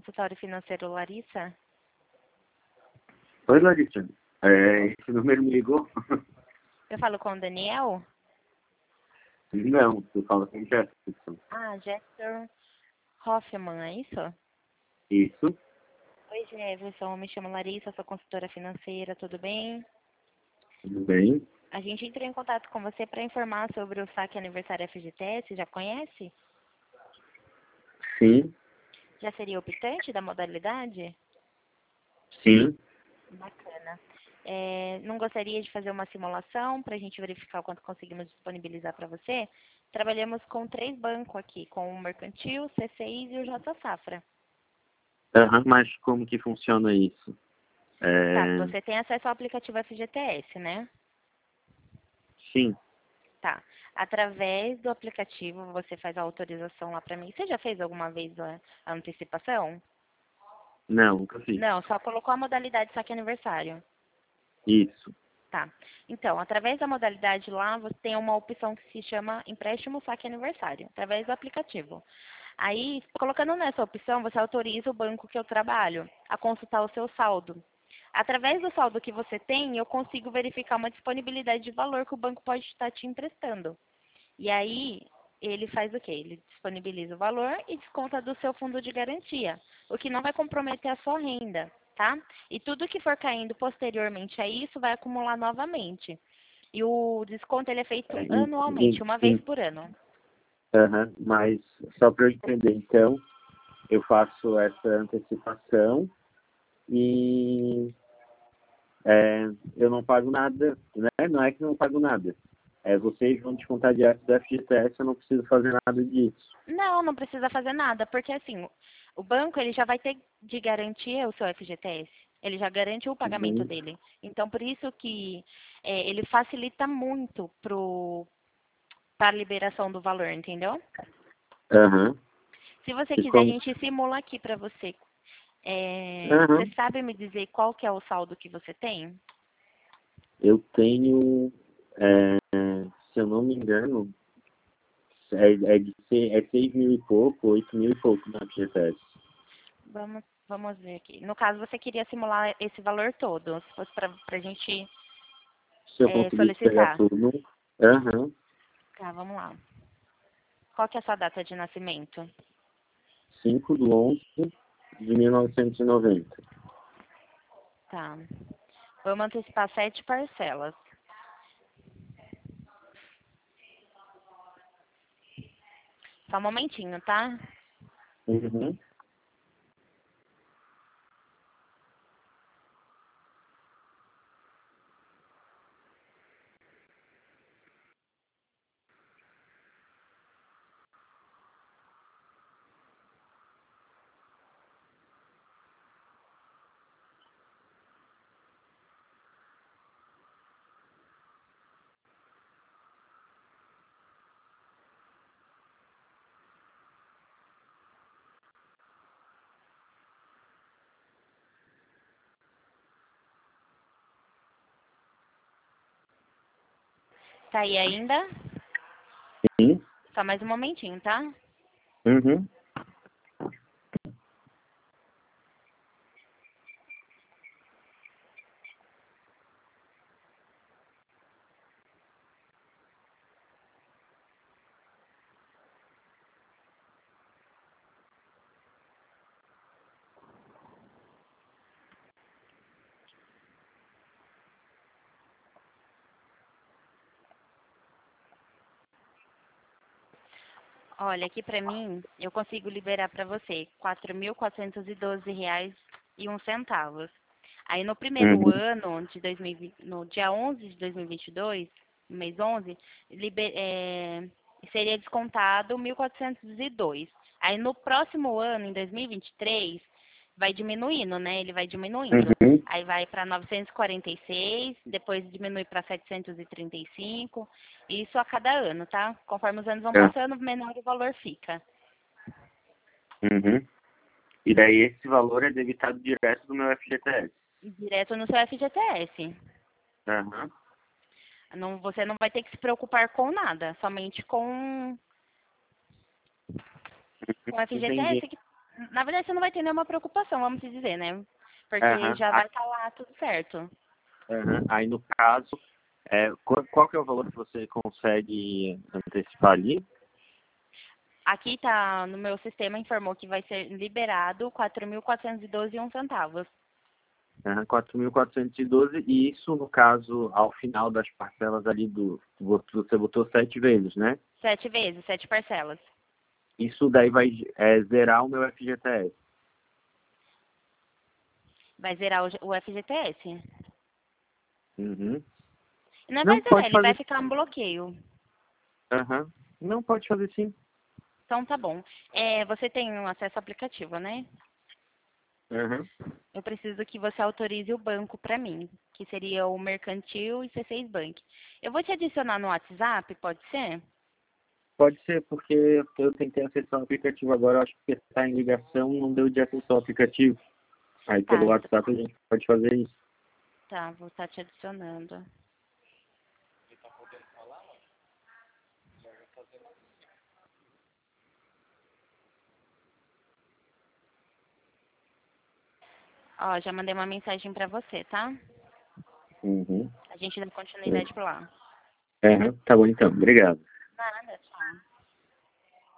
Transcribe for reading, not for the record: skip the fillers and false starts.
consultório financeiro Larissa? Oi, Larissa. Esse número me ligou? Eu falo com o Daniel? Não, tu fala com o Jefferson. Ah, Jefferson Hoffman, é isso? Isso, Oi, Jefferson. Me chamo Larissa, sou consultora financeira, tudo bem? tudo bem? A gente entrou em contato com você para informar sobre o saque aniversário FGTS, já conhece? Sim, Já seria optante da modalidade? sim. Bacana. Não gostaria de fazer uma simulação para a gente verificar o quanto conseguimos disponibilizar para você? Trabalhamos com 3 bancos aqui, com o Mercantil, o C6 e o J Safra. Aham, mas como que funciona isso? Tá, você tem acesso ao aplicativo FGTS, né? Sim, Tá. Através do aplicativo você faz a autorização lá para mim. Você já fez alguma vez a antecipação? não, nunca fiz. Não, só colocou a modalidade saque aniversário. Isso. Tá. Então, através da modalidade lá, você tem uma opção que se chama empréstimo saque aniversário, através do aplicativo. Aí, colocando nessa opção, você autoriza o banco que eu trabalho a consultar o seu saldo. Através do saldo que você tem, eu consigo verificar uma disponibilidade de valor que o banco pode estar te emprestando. E aí, ele faz o quê? Ele disponibiliza o valor e desconta do seu fundo de garantia, o que não vai comprometer a sua renda, tá? E tudo que for caindo posteriormente a isso vai acumular novamente. E o desconto ele é feito É, anualmente, uma vez por ano. aham, mas só para eu entender, então, eu faço essa antecipação e eu não pago nada, né? Não é que não pago nada. Vocês vão descontar direto do FGTS, eu não preciso fazer nada disso. Não, não precisa fazer nada, porque assim, o banco ele já vai ter de garantia o seu FGTS. Ele já garante o pagamento Uhum. dele. Então, por isso que ele facilita muito para a liberação do valor, entendeu? Aham. Se você E quiser, a como? gente simula aqui para você. Você Aham. sabe me dizer qual que é o saldo que você tem? Eu tenho, se eu não me engano, é 6 mil e pouco, 8 mil e pouco na FGTS. Vamos ver aqui. No caso, você queria simular esse valor todo, se fosse para a gente Se eu conseguisse pegar solicitar. tudo. Aham. Tá, vamos lá. Qual que é a sua data de nascimento? 5/11/1990. Tá. Vamos antecipar 7 parcelas. Só um momentinho, tá? Uhum. Tá aí ainda? Sim. Só mais um momentinho, tá? Uhum. Olha, aqui pra mim, eu consigo liberar pra você R$ 4.412,01. Aí no primeiro Uhum. ano de 2020, no dia 11 de 2022, no mês 11, seria descontado 1.402. Aí no próximo ano, em 2023, vai diminuindo, né? Ele vai diminuindo. Uhum. Aí vai para 946, depois diminui para 735, isso a cada ano, tá? Conforme os anos vão Ah, passando, menor o valor fica. uhum. E daí esse valor é debitado direto do meu FGTS. Direto no seu FGTS. Aham. Não, você não vai ter que se preocupar com nada, somente com o Entendi. FGTS. Na verdade, você não vai ter nenhuma preocupação, vamos dizer, né? Porque Aham. já vai estar lá tudo certo. Aham. Aí, no caso, qual que é o valor que você consegue antecipar ali? Aqui tá, no meu sistema informou que vai ser liberado 4.412,01 centavos. Aham, 4.412, e isso, no caso, ao final das parcelas ali você botou 7 vezes, né? 7 vezes, 7 parcelas. Isso daí vai zerar o meu FGTS. Vai zerar o FGTS. Uhum. Não Não, vai zerar, pode ele vai fazer. ficar em bloqueio. Aham. Não, pode fazer sim. Então tá bom. Você tem um acesso ao aplicativo, né? Aham. Eu preciso que você autorize o banco para mim, que seria o Mercantil e C6 Bank. Eu vou te adicionar no WhatsApp, pode ser? Pode ser, porque eu tentei acessar o aplicativo agora, eu acho que está em ligação, não deu de acessar o aplicativo. Aí Tá, pelo WhatsApp a gente pode fazer isso. tá, vou estar te adicionando. Ó, já mandei uma mensagem para você, tá? Uhum. A gente dá continuidade por lá. Aham, tá bom então, obrigado. Nada, tchau.